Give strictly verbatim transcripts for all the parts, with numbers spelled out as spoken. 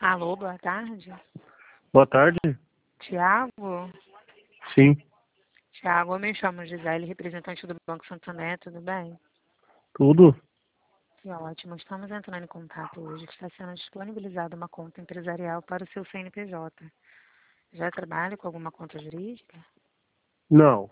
Alô, boa tarde. Boa tarde. Tiago? Sim, Tiago, eu me chamo Gisele, representante do Banco Santander, tudo bem? tudo? Que ótimo. Estamos entrando em contato hoje. Está sendo disponibilizada uma conta empresarial para o seu C N P J. Já trabalha com alguma conta jurídica? Não.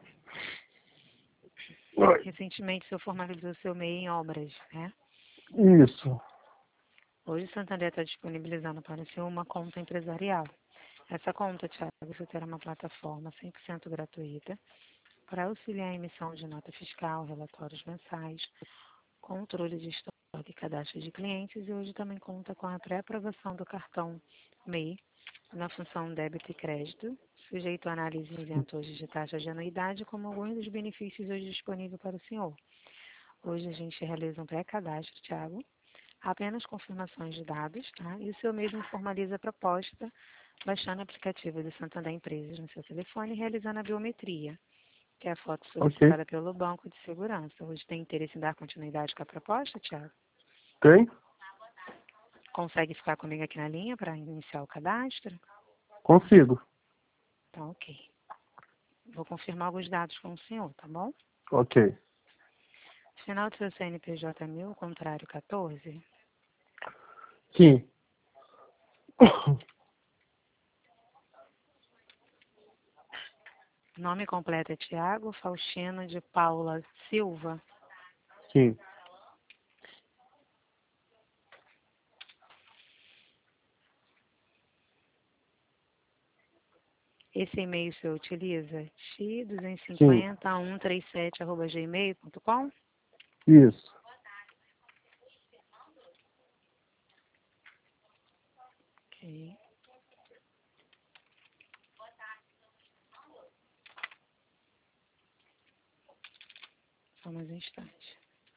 Oi. Recentemente, o senhor formalizou seu M E I em obras, né? Isso. Hoje, o Santander está disponibilizando para o senhor uma conta empresarial. Essa conta, Tiago, você terá uma plataforma cem por cento gratuita para auxiliar a emissão de nota fiscal, relatórios mensais, controle de histórico e cadastro de clientes, e hoje também conta com a pré-aprovação do cartão M E I na função débito e crédito, sujeito a análise isento hoje de taxa de anuidade, como alguns dos benefícios hoje disponíveis para o senhor. Hoje a gente realiza um pré-cadastro, Tiago, apenas confirmações de dados, tá? E o senhor mesmo formaliza a proposta, baixando o aplicativo do Santander Empresas no seu telefone e realizando a biometria, que é a foto Ok. solicitada pelo Banco de Segurança. Hoje tem interesse em dar continuidade com a proposta, Tiago? Tem? Consegue ficar comigo aqui na linha para iniciar o cadastro? Consigo. Tá, ok. Vou confirmar alguns dados com o senhor, tá bom? Ok. Final do seu C N P J é mil, contrário quatorze. Sim. Nome completo é Tiago Faustino de Paula Silva. Sim. Esse e-mail o senhor utiliza? x duzentos e Sim. cinquenta, cento e trinta e sete, arroba gmail ponto com. Isso. Ok. Só mais um instante.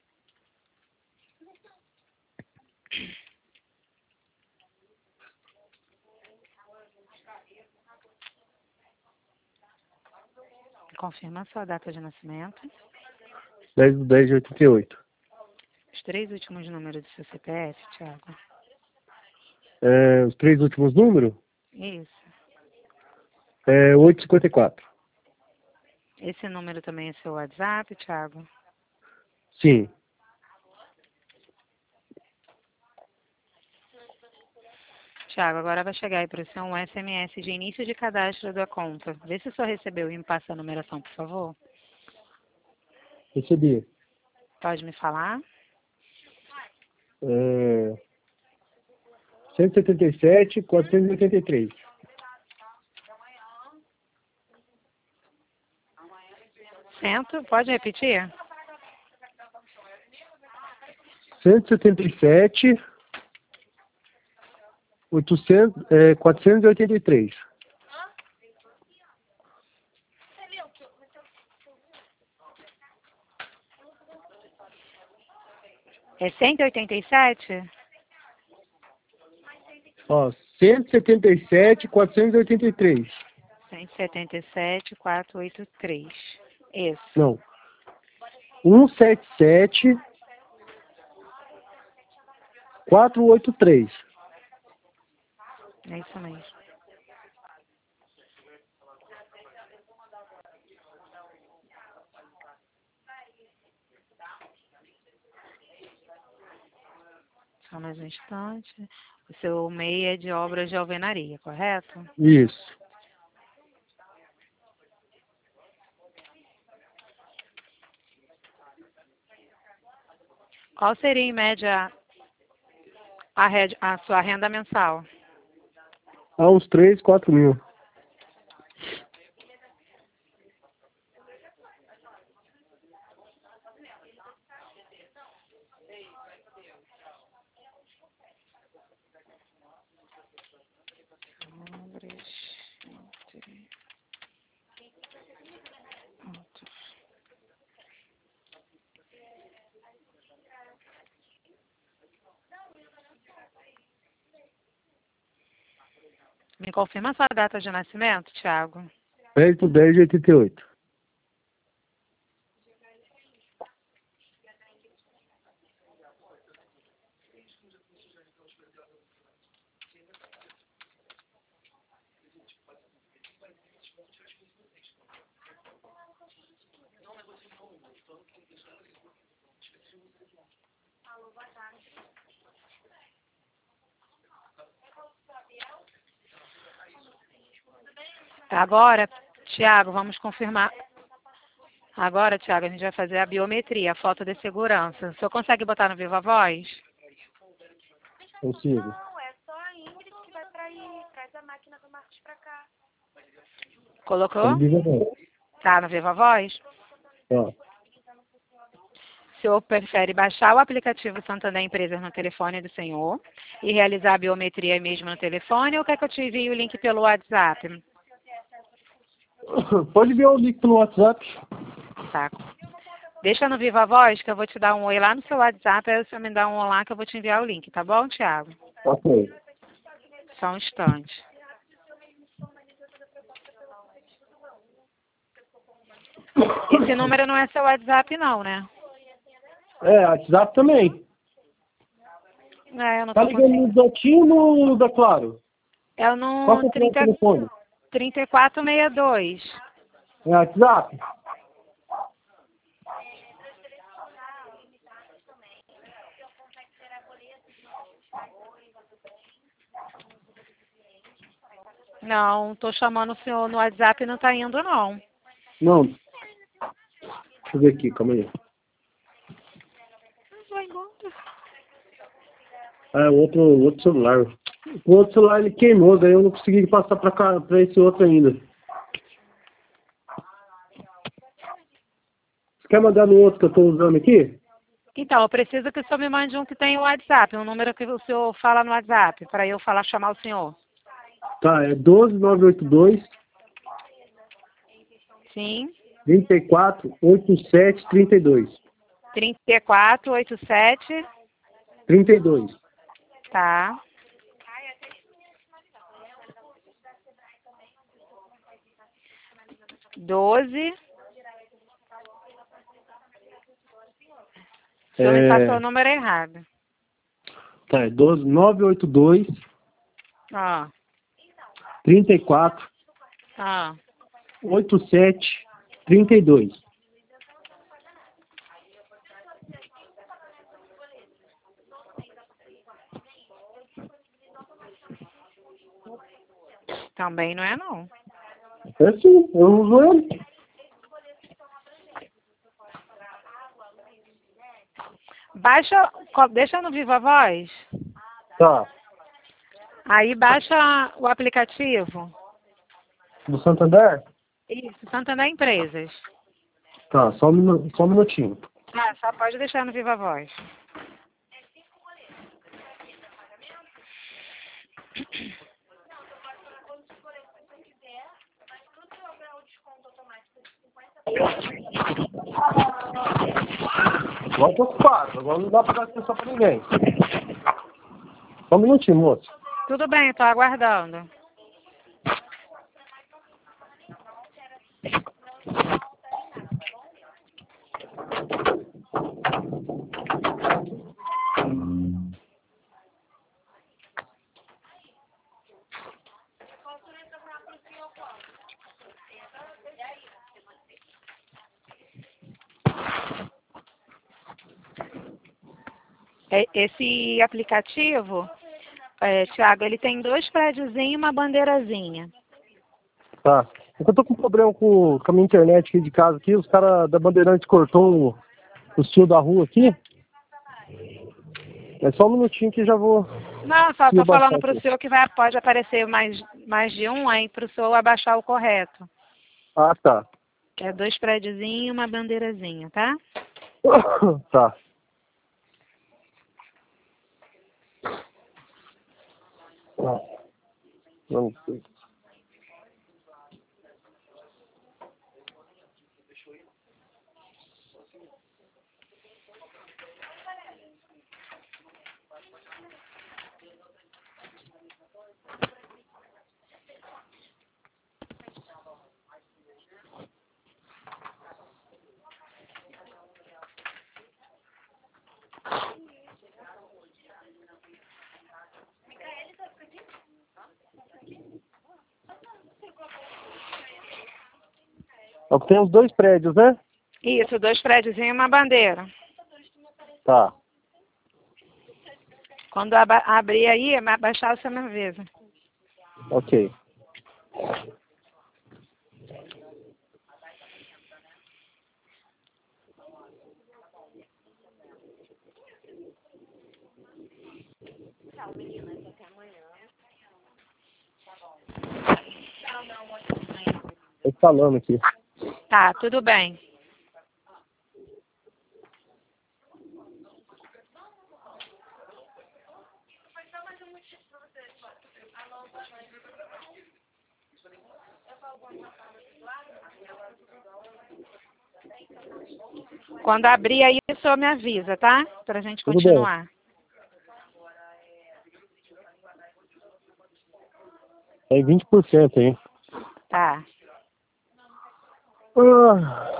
Confirma a sua data de nascimento. dez de dez de oitenta e oito. Os três últimos números do seu C P F, Tiago. É, os três últimos números? Isso. É oitocentos e cinquenta e quatro. Esse número também é seu WhatsApp, Tiago? Sim. Tiago, agora vai chegar aí para o senhor um S M S de início de cadastro da conta. Vê se o senhor recebeu e me passa a numeração, por favor. Recebi. Pode me falar? É, cento e setenta e sete, quatrocentos e oitenta e três. Cento? Pode repetir? cento e setenta e sete, oitocentos, é, quatrocentos e oitenta e três. É cento e oitenta e sete? Ó, cento e setenta e sete, quatrocentos e oitenta e três. cento e setenta e sete, quatrocentos e oitenta e três. Isso. Não. cento e setenta e sete, quatrocentos e oitenta e três. É isso mesmo. Só mais um instante. O seu M E I é de obras de alvenaria, correto? Isso. Qual seria, em média, a, red- a sua renda mensal? Há uns três, quatro mil. Obras. Me confirma a sua data de nascimento, Tiago? dez de dez de oitenta e oito. Agora, Tiago, vamos confirmar. Agora, Tiago, a gente vai fazer a biometria, a foto de segurança. O senhor consegue botar no Viva Voz? Consigo. Não, é só a Ingrid que vai pra aí. Traz a máquina do Marcos pra cá. Colocou? Tá bom. Tá no Viva Voz? Tá. O senhor prefere baixar o aplicativo Santander Empresas no telefone do senhor e realizar a biometria aí mesmo no telefone ou quer que eu te envie o link pelo WhatsApp? Pode ver o link pelo WhatsApp. Tá. Deixa no Viva Voz que eu vou te dar um oi lá no seu WhatsApp, aí o senhor me dá um olá que eu vou te enviar o link, tá bom, Tiago? Ok. Só um instante. Esse número não é seu WhatsApp não, né? É, WhatsApp também. É, eu não Tá tô ligando no conseguindo. Dotinho ou no da Claro? É Qual no que é o trinta, telefone? trinta e quatro sessenta e dois. É WhatsApp? Não, tô chamando o senhor no WhatsApp e não tá indo não. Não. Deixa eu ver aqui, calma aí. É, outro, outro celular. O outro celular ele queimou, daí eu não consegui passar pra, cá, pra esse outro ainda. Você quer mandar no outro que eu tô usando aqui? Então, eu preciso que o senhor me mande um que tem o WhatsApp, um número que o senhor fala no WhatsApp, para eu falar, chamar o senhor. Tá, é doze nove oito dois, Sim. trinta e quatro, oitenta e sete, trinta e dois. trinta e quatro, oitenta e sete. trinta e dois. Tá. doze. O senhor me passou o É, número errado. tá, é doze nove oito dois, Ó, trinta e quatro, ó. oitenta e sete, trinta e dois. Também não é não. É sim, eu uso ele. Baixa, co- deixa no Viva Voz. Tá, Aí baixa o aplicativo. do Santander? Isso, Santander Empresas. Tá, só um, minu- só um minutinho. Ah, só pode deixar no Viva Voz. Agora eu tô ocupado, agora não dá pra dar atenção pra ninguém. Só um minutinho, moço. Tudo bem, estou aguardando. É, esse aplicativo, é, Thiago, ele tem dois prédiozinhos e uma bandeirazinha. Tá. É que eu tô com problema com, com a minha internet aqui de casa aqui, os caras da Bandeirante cortou o, o fio da rua aqui. É só um minutinho que já vou Não, só conseguir estou baixar falando para o aqui. senhor que vai, pode aparecer mais, mais de um, aí para o senhor abaixar o correto. Ah, tá. Que é dois prédiozinhos e uma bandeirazinha, tá? Tá. Tá. Vamos ver. É o que tem os dois prédios, né? Isso, dois prédios e uma bandeira. Tá. Quando aba abrir aí, é abaixar, você me avisa. Ok. Tô falando aqui. Tá, tudo bem. Quando abrir aí, o senhor me avisa, tá? Pra gente Tudo bem. continuar. Tem vinte por cento aí. Tá. Ah.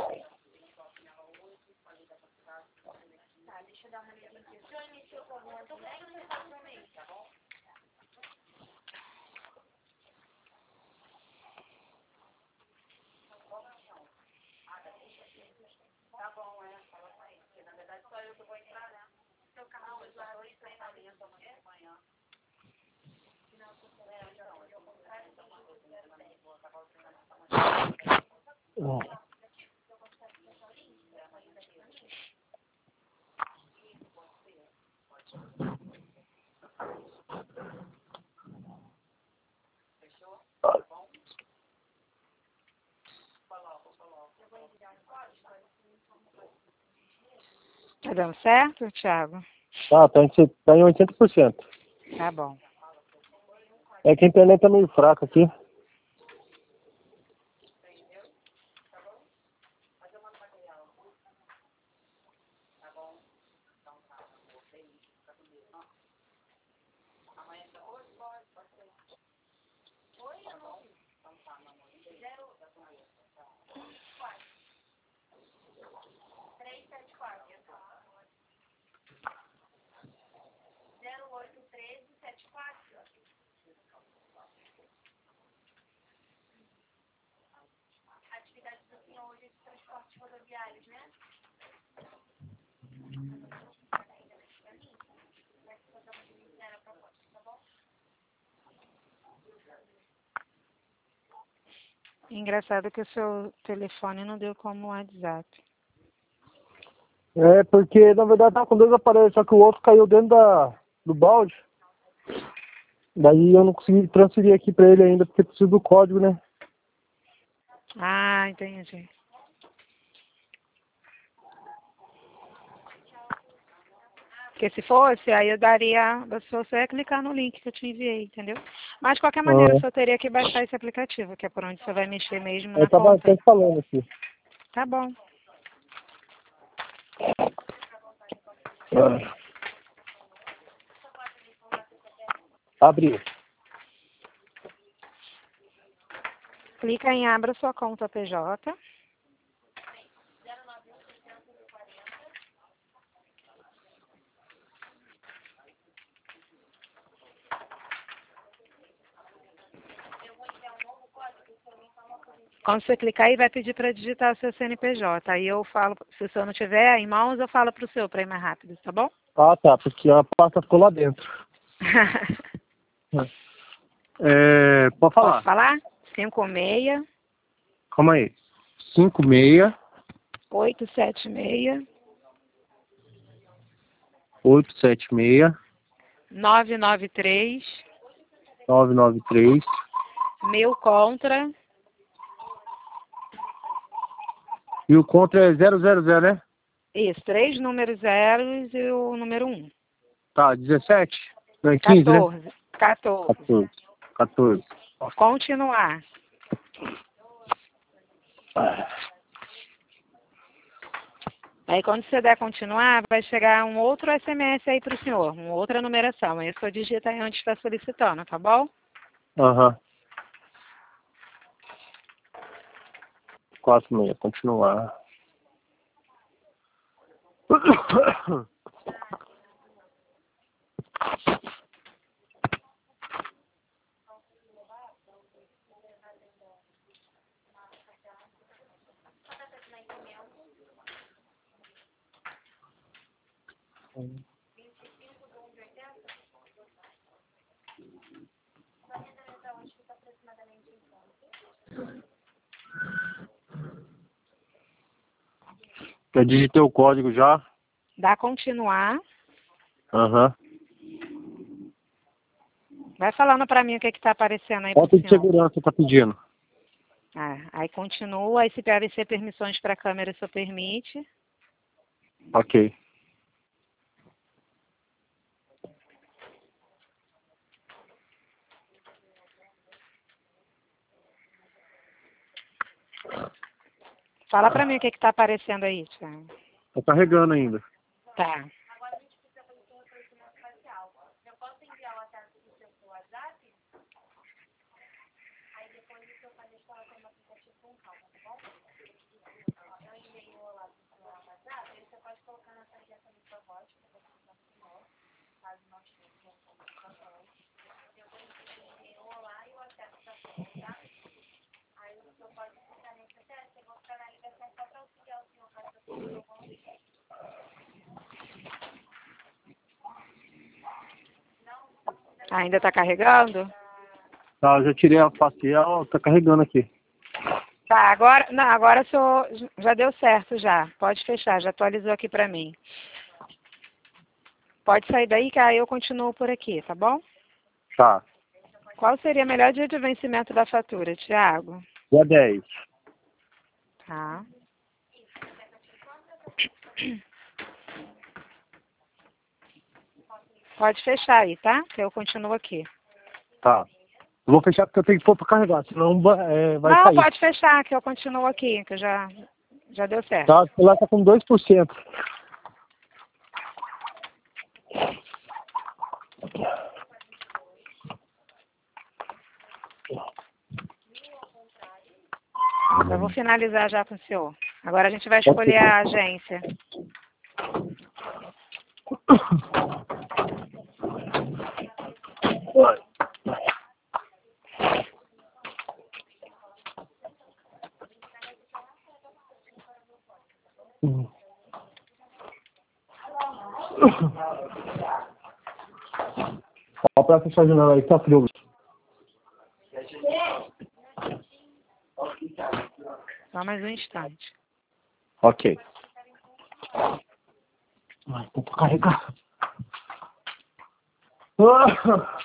Tá dando certo, Thiago? Tá, tá em, tá em oitenta por cento. Tá bom. É que a internet tá meio fraca aqui. Engraçado que o seu telefone não deu como WhatsApp. É, porque na verdade tava com dois aparelhos, só que o outro caiu dentro da, do balde. Daí eu não consegui transferir aqui pra ele ainda, porque preciso do código, né? Ah, entendi. Porque se fosse, aí eu daria, você só ia clicar no link que eu te enviei, entendeu? Mas de qualquer maneira, eu Ah, só teria que baixar esse aplicativo, que é por onde você vai mexer mesmo eu na tava conta. até falando aqui. Tá bom. Ah. Abre. Clica em abra sua conta P J. Quando você clicar aí, vai pedir para digitar o seu C N P J. Aí eu falo, se o senhor não tiver em mãos, eu falo pro seu para ir mais rápido, tá bom? Ah, tá, porque a pasta ficou lá dentro. É, pode Posso falar. falar? cinco seis, Calma aí. cinco seis, oito sete seis, oito sete seis, nove nove três, nove nove três. meu contra, E o contra é zero zero zero, né? isso, três números zeros e o número um. Tá, dezessete? Não é quinze, né? quatorze. quatorze. quatorze. quatorze. Continuar. Aí quando você der continuar, vai chegar um outro S M S aí pro senhor, uma outra numeração. Aí o senhor digita aí onde está solicitando, tá bom? Aham. quatro seis, continuar. Eu digitei o código já. Dá continuar. Aham. Vai falando para mim o que que tá aparecendo aí pro Falta de senhor. segurança tá pedindo. Ah, aí continua, aí se deve ser permissões para a câmera, só permite. Ok. Fala para mim o que que tá aparecendo aí, Thiago. Tá carregando ainda. Tá. Ainda tá carregando? Tá, eu já tirei a facial, tá carregando aqui. Tá, agora, não, agora o senhor já deu certo já. Pode fechar, já atualizou aqui para mim. Pode sair daí que aí eu continuo por aqui, tá bom? Tá. Qual seria o melhor dia de vencimento da fatura, Thiago? Dia dez. Tá. Pode fechar aí, tá? Que eu continuo aqui. Tá. Eu vou fechar porque eu tenho que pôr pra carregar, senão é, vai Não, sair. pode fechar, que eu continuo aqui, que já, já deu certo. Tá, o celular tá com dois por cento. Eu vou finalizar já com o senhor. Agora a gente vai escolher a agência. Ó, pra fechar a janela aí, tá frio. Só mais um instante. Ok. Ai, vou pra carregar. Ah!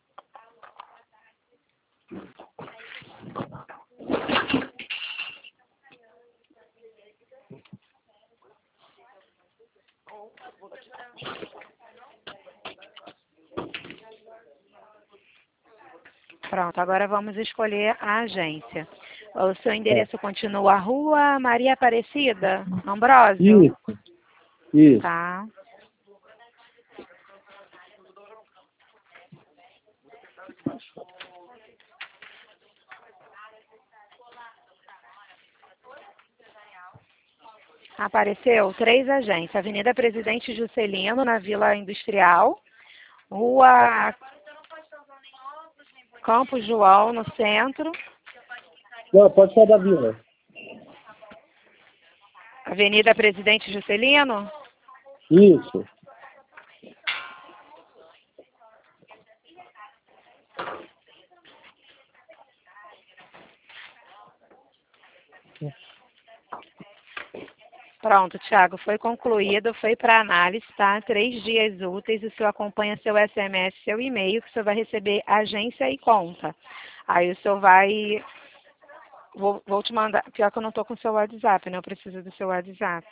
Pronto, agora vamos escolher a agência. O seu endereço continua Rua Maria Aparecida, Ambrósio? Isso. Isso. Tá. Apareceu três agências. Avenida Presidente Juscelino, na Vila Industrial. Rua Campos João, no centro. Não, pode sair da vila. Avenida Presidente Juscelino. Isso. Pronto, Thiago, foi concluído, foi para análise, tá? Três dias úteis, o senhor acompanha seu S M S, seu e-mail, que o senhor vai receber agência e conta. Aí o senhor vai... Vou, vou te mandar... Pior que eu não estou com o seu WhatsApp, né? Eu preciso do seu WhatsApp.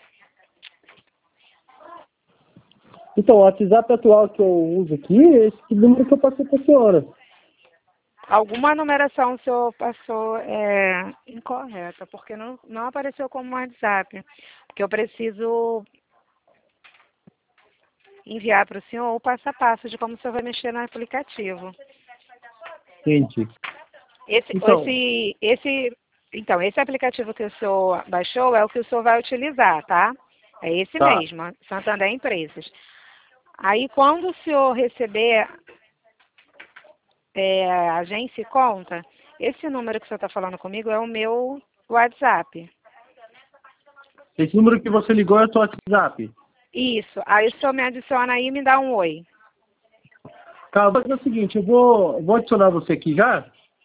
Então, o WhatsApp atual que eu uso aqui é esse número que eu passei pra senhora. Alguma numeração o senhor passou é, incorreta, porque não, não apareceu como WhatsApp. Porque eu preciso enviar para o senhor o passo a passo de como o senhor vai mexer no aplicativo. Gente. Esse, Então. esse, esse, então, esse aplicativo que o senhor baixou é o que o senhor vai utilizar, tá? É esse Tá. mesmo, Santander Empresas. Aí, quando o senhor receber é, agência e conta, esse número que o senhor está falando comigo é o meu WhatsApp. Esse número que você ligou é o seu WhatsApp? Isso. Aí o senhor me adiciona aí e me dá um oi. Tá, vou fazer o seguinte, eu vou, vou adicionar você aqui já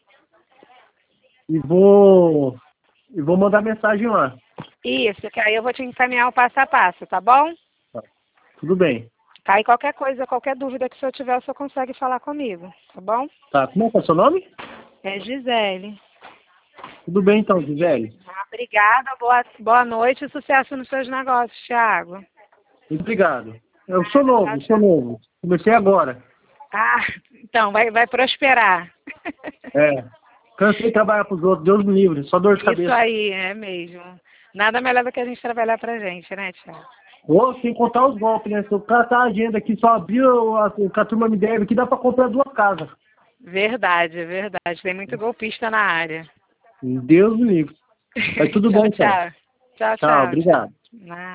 e vou, e vou mandar mensagem lá. Isso, que aí eu vou te encaminhar o passo a passo, tá bom? Tá. Tudo bem. Tá, e qualquer coisa, qualquer dúvida que o senhor tiver, o senhor consegue falar comigo, tá bom? Tá, como é que é o seu nome? É Gisele. Tudo bem então, Gisele. Ah, obrigada, boa, boa noite e sucesso nos seus negócios, Thiago. Muito obrigado. Eu sou novo, eu sou novo. Comecei agora. Ah, então, vai, vai prosperar. É. Cansei de trabalhar pros outros, Deus me livre, só dor de cabeça. Isso aí, é mesmo. Nada melhor do que a gente trabalhar pra gente, né, Thiago? Ou sem contar os golpes, né? Se o cara tá a agenda aqui, só abriu a, o que a turma me deve aqui, dá pra comprar duas casas. Verdade, é verdade. Tem muito golpista na área. Deus me livre. Mas tudo tchau, bem, então. tchau. Tchau, Tchau, tchau. obrigado. Nada.